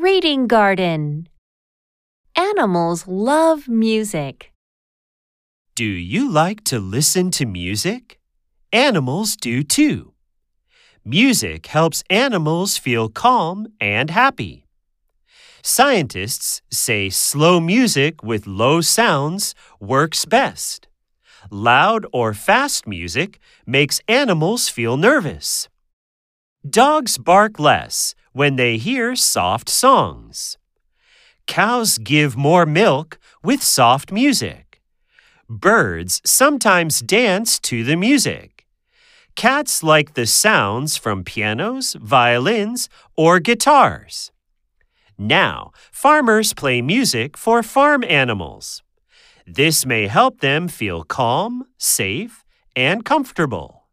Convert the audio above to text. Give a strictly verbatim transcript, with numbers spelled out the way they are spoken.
Reading Garden. Animals love music. Do you like to listen to music? Animals do too. Music helps animals feel calm and happy. Scientists say slow music with low sounds works best. Loud or fast music makes animals feel nervous. Dogs bark less when they hear soft songs. Cows give more milk with soft music. Birds sometimes dance to the music. Cats like the sounds from pianos, violins, or guitars. Now, farmers play music for farm animals. This may help them feel calm, safe, and comfortable.